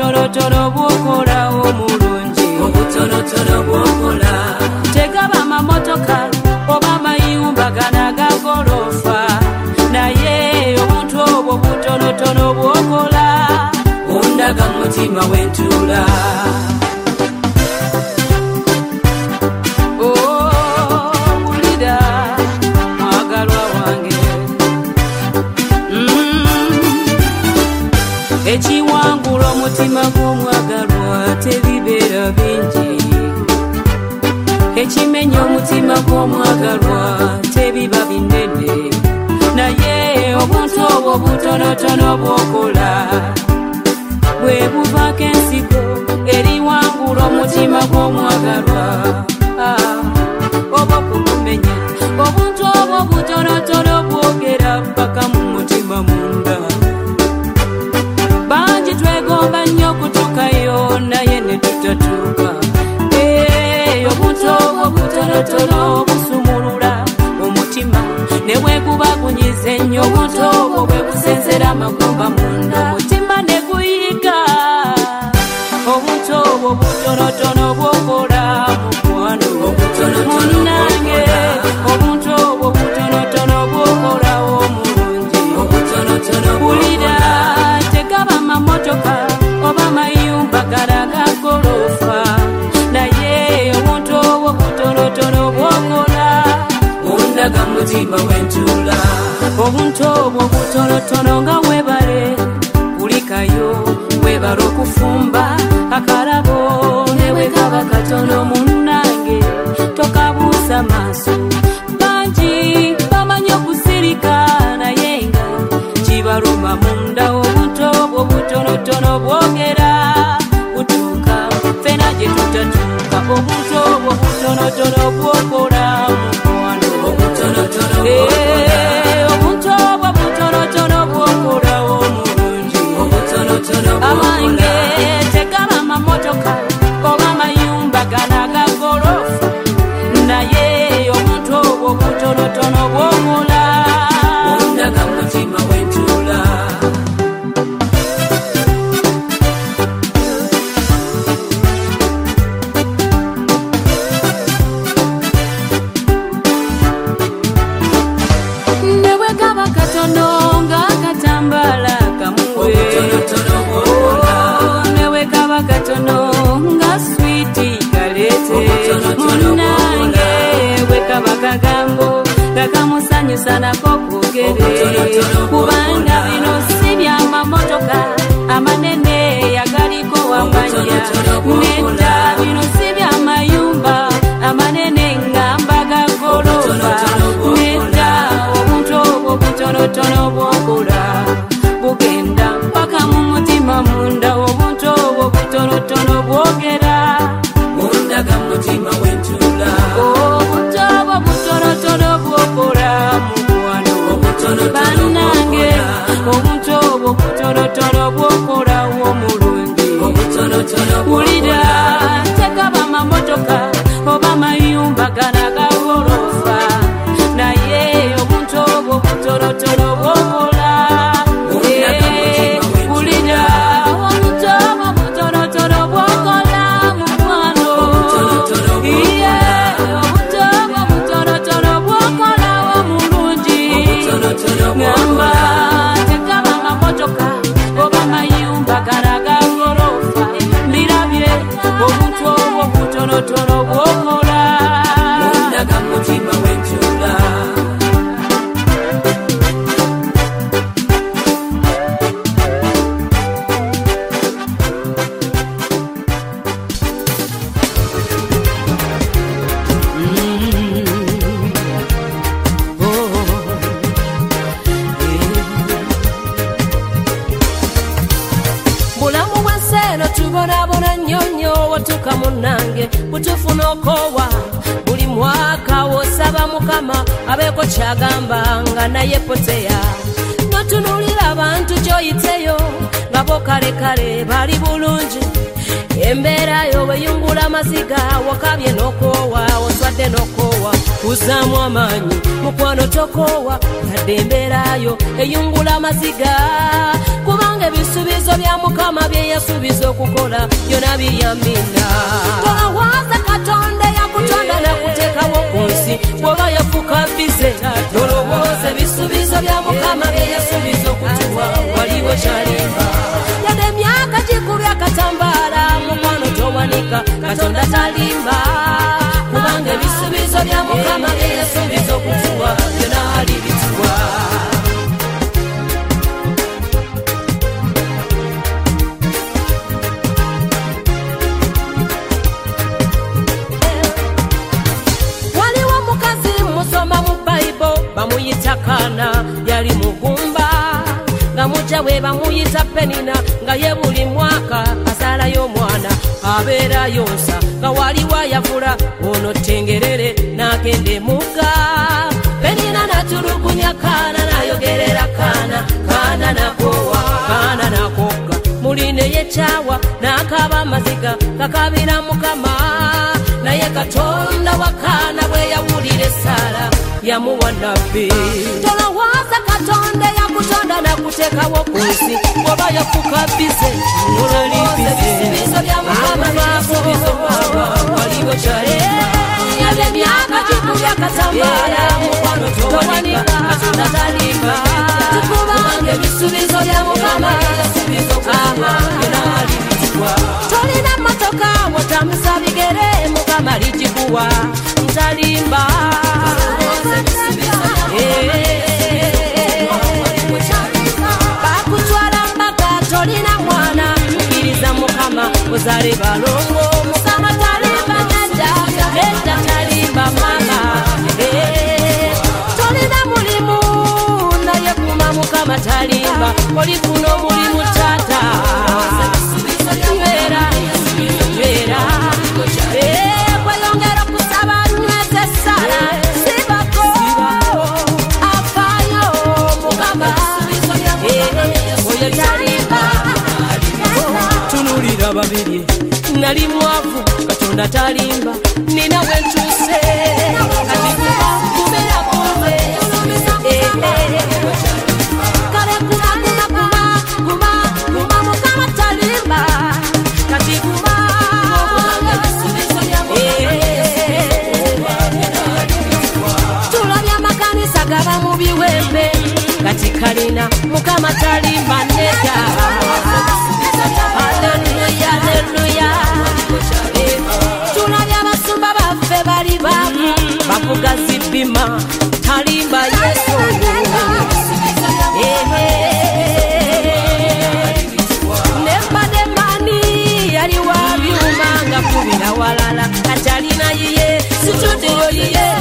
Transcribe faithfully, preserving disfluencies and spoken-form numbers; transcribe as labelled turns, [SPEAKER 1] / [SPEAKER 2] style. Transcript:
[SPEAKER 1] obutonotono bwokola omulungi
[SPEAKER 2] obutonotono bwokola
[SPEAKER 1] tegaba mamotoka oba mayumba ganaga gorofa naye obuntu obwo butonotono bwokola
[SPEAKER 2] ondaga mutima wentula
[SPEAKER 1] ekiwangula omutima gw'omwagalwa tebibeera bingi ekimenya omutima gw'omwagalwa tebiba binene naye obuntu obwo butonotono bwokola bwe buvaako ensigo eriwangula omutima gw'omwagalwa oba kumumenya obuntu obwo butonotono bwogera paka mu mutima munda banji twegomba nnyo okutuukayo naye ne tutatuuka obuntu obwo butonotono busumulula omutima ne bwegubagunyiza ennyo obuntu obwo bwe busenzera amagumba munda omutima ne guyiga obuntu obwo butonotono bwokola mukwano munnange obuntu obwo butonotono bwokola omulungi bulira tegaba mamotoka oba mayumba galaga gorofa naye obuntu obwo butonotono bwokola
[SPEAKER 2] ondaga mutima wentula
[SPEAKER 1] obuntu obwo butonotono nga webale kulikayo webale okufumba akalabo ne bwekaba katono munnange tokabuusa maaso bangi bamanyi okusirika naye nga kibaluma munda obuntu obwo butonotono bwogera butuuka fena gye tutatuuka obuntu obwo butonotono bwokola mukwano obuntu obwo butonotono bwokola omulungi amange tegaba mamotoka oba mayumba ganaga gorofa naye obuntu obwo butonotono bwokola
[SPEAKER 2] ondaga mutima wentula
[SPEAKER 1] newegaba katono nga katambala kamuwe newegaba katono nga switi kalete munnange wekaba kagambo kakamusanyusa nako kugere kubanga bino si bya mamotoka amanene yagaliko wamanya neta bino si bya mayumba amanene ngambaga gorofa neta obuntu obwo butonotono bwokola bugenda mpaka mu mutima munda obuntu obwo butonotono bwogera
[SPEAKER 2] ondaga mutima wentula
[SPEAKER 1] obuntu obwo butonotono bwokola mukwano bannange obuntu obwo butonotono bwokola omulungi wulira tegaba mamotoka oba mayumba ganaga gorofa naye obuntu obwo butonotono bwokola wulira obuntu obwo butonotono bwokola mukwano iye obuntu obwo butonotono bwokola omulungi ngamba tegaba mamotoka oba mayumba ganaga gorofa mbirabye obuntu obwo butonotono bwokola
[SPEAKER 2] ondaga mutima wentula
[SPEAKER 1] bulamu bwenseno tubonabona nnyonnyo watuka munnange butufuna okowa buli mwaka wosaba mukama abeeko kyagamba nga naye poteya notunulira abantu gyoyiteyo nga bo kalekale bali bulungi embeera yo weyungula amaziga wakabye n'okoowa oswadde n'okoowa kuzaamu amaanyi mukwano tokoowa yadde embeera yo eyungula amaziga kubanga kubanga ebisuubizo bya Mukama bye yasuubiza okukola byonna biryamina. Tolowooza Katonda yakutonda n'akuteekawo ku nsi bw'oba yafuuka bize. Tolowooza ebisuubizo bya Mukama bye yasuubiza okutuwa waliwo kyalimba. Yadde emyaka gikubya akatambaala mukwano towanika Katonda talimba. Kubanga ebisuubizo bya Mukama bye yasuubiza okutuwa byonna alibituwa. Bamuyita Kaana yali mugumba nga mujja we bamuyita Penina nga ye buli mwaka azaalayo omwana abeera yonsa nga waliwo ayavula ono Tengerere n'agenda emugga. Penina n'atulugunya Kaana n'ayogerera Kaana. Kaana n'akoowa Kaana n'akogga mulina ey'ekyawa n'akaaba amaziga kakabira Mukama. Naye Katonda wa Kaana bwe yawulira essaala yamuwa nabbi. Tolowooza Katonda yakutonda n'akuteekawo ku nsi bw'oba yafuuka bize. Ololibbize ebisuubizo bya Mukama byasuubiza okutuwa waliwo kyalimba. Yadde emyaka gikubya akatambaala mukwano towanika Katonda talimba. Kubanga ebisuubizo bya Mukama byasuubiza okutuwa byonna alibituwa. Tolina mmotoka wotambuza bigere Mukama aligikuwa ntalimba. Bakutwala mbaga tolina mwana kkiriza Mukama ozaale balongo. Mukama talimba nedda nedda talimba mama. Tolina mulimu naye kuma Mukama talimba. Olifuna omulimu taata mbeera mbeera kweyongera okusaba nyweza essala sibako afaayo Mukama oyo talimba. Tunulira babiri nali mwavu Katonda talimba. Nina wentuuse kati kuba kubeera kunze. Kale kuba kuba kuba kuba Mukama talimba kati kuba. Tulabye amakanisa gaba mu biwempe kati kalina Mukama talimba nedda. Haleluya haleluya. Tulabye abasumba baffe bali baavu bavuga zibbima talimba Yesu. Ne Bademani yali wa byuma nga kubira walala kati alina yiye situdiyo yiye.